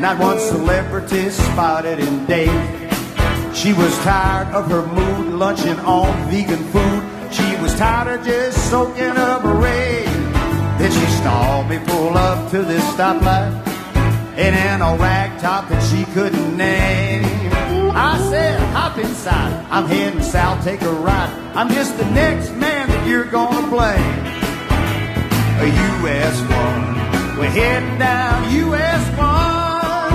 Not one celebrity spotted in Dave. She was tired of her mood, lunching on vegan food. She was tired of just soaking up rain. Then she stalled me, pull up to this stoplight, and in a rag top that she couldn't name. I said, hop inside, I'm heading south, take a ride. I'm just the next man that you're gonna blame. A US 1, we're heading down US 1.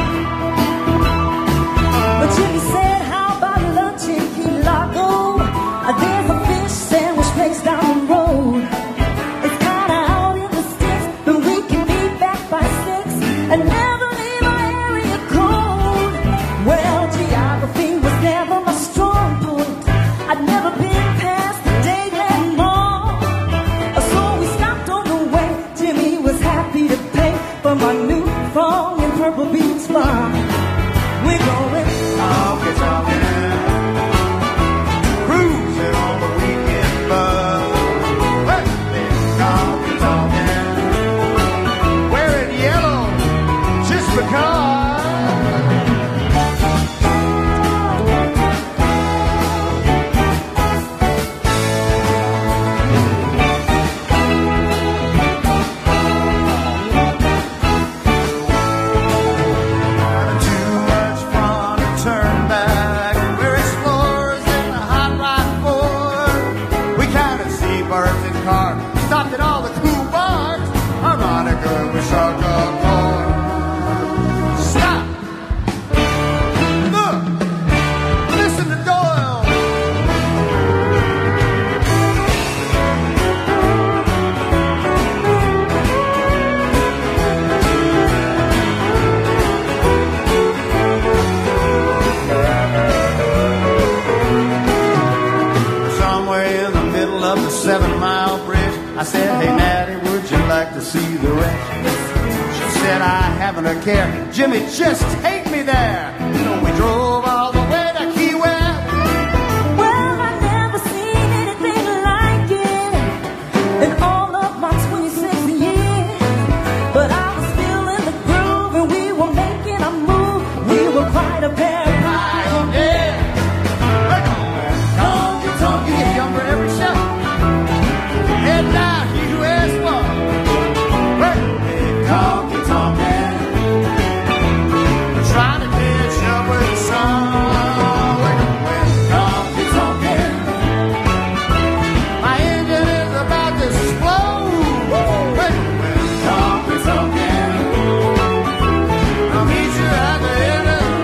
But Jimmy said, how about lunch in Key Largo? There's a fish sandwich place down the road. It's kinda out in the sticks, but we can be back by 6 and never leave our area cold. Well, geography was never my strong point. I'd never been past the Dadeland Mall. So we stopped on the way. Jimmy was happy to pay for my new thong and purple beach bar. We're going talking, cruising on the weekend bus. Talking, wearing yellow just because. Stopped at all the cool bars. Harmonica with shotgun corn. Stop. Look. Listen to Doyle. Somewhere in the middle of the 7-mile bridge, I said, hey, Natty, would you like to see the rest? She said, I haven't a care. Jimmy, just take me there. So we drove all the way to Key West. Well, I've never seen anything like it in all of my 26 years. But I was still in the groove and we were making a move. We were quite a pair of pioneers. Honky-tonk, you get younger every step. Head down, US 1. Honky-tonkin', trying to catch up with the sun. Honky-tonkin', my engine is about to explode. Honky-tonkin', I'll meet you at the end of the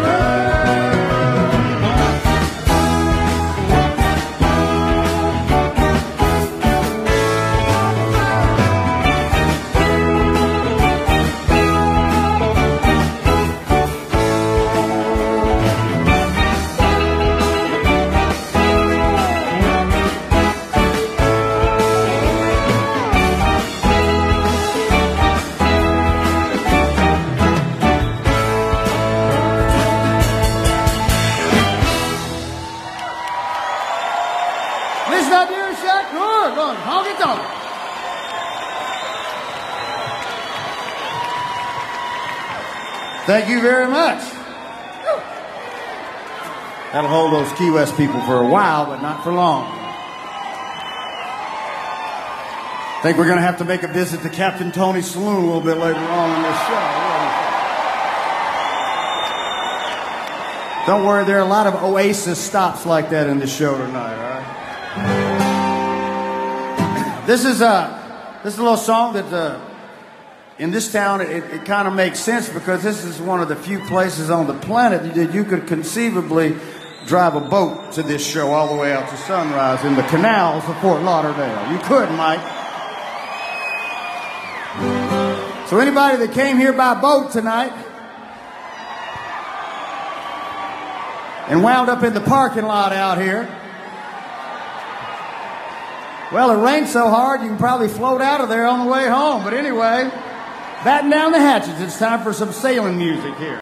listen up, you shot door, going honky-tonk. Thank you very much. That'll hold those Key West people for a while, but not for long. I think we're going to have to make a visit to Captain Tony's Saloon a little bit later on in this show. Don't worry, there are a lot of Oasis stops like that in the show tonight, all right? This is a little song that in this town it kind of makes sense because this is one of the few places on the planet that you could conceivably drive a boat to this show all the way out to Sunrise in the canals of Fort Lauderdale. You could, Mike. So anybody that came here by boat tonight and wound up in the parking lot out here, well, it rained so hard you can probably float out of there on the way home. But anyway, batten down the hatches. It's time for some sailing music here.